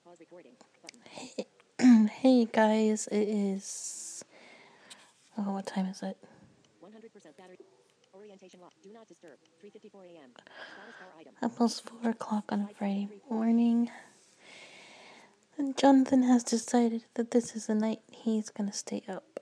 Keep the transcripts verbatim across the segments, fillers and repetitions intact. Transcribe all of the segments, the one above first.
Hey, hey guys, it is. Oh, what time is it? one hundred percent battery. Orientation lock. Do not disturb. three fifty-four a.m. Status bar item. Almost four o'clock on a Friday morning. And Jonathan has decided that this is the night he's gonna stay up.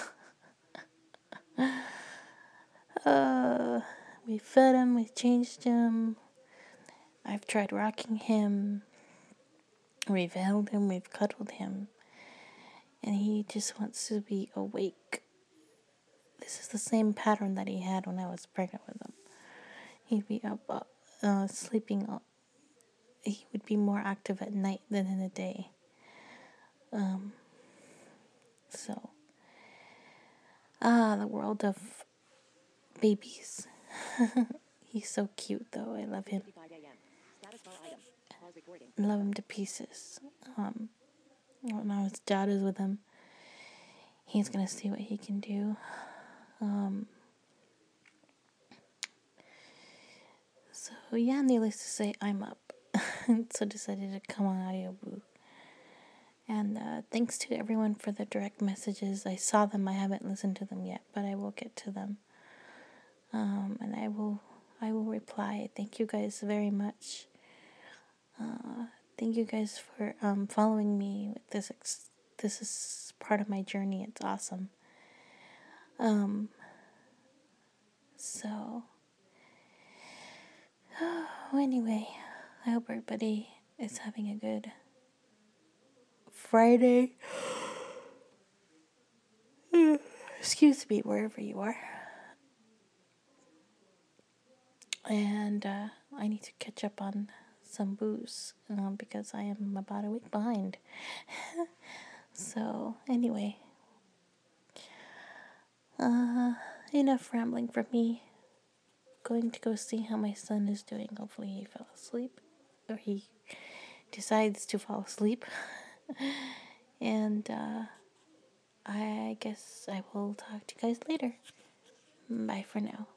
uh, we fed him, we changed him. I've tried rocking him. We've held him, we've cuddled him. And he just wants to be awake. This is the same pattern that he had when I was pregnant with him. He'd be up, uh, uh, sleeping up. He would be more active at night than in the day. Um, so, ah, the world of babies. He's so cute, though. I love him. I love him to pieces. Um, now his dad is with him. He's gonna see what he can do. Um, so yeah, needless to say, I'm up. So decided to come on Audio Boo. And uh, thanks to everyone for the direct messages. I saw them. I haven't listened to them yet, but I will get to them. Um, and I will, I will reply. Thank you guys very much. Uh, thank you guys for um, following me with this. Ex- this is part of my journey. It's awesome. Um. So. Oh, anyway, I hope everybody is having a good Friday. Excuse me, wherever you are. And uh, I need to catch up on some booze um, because I am about a week behind. So, anyway. Uh, enough rambling from me. Going to go see how my son is doing. Hopefully he fell asleep. Or he decides to fall asleep. And uh, I guess I will talk to you guys later. Bye for now.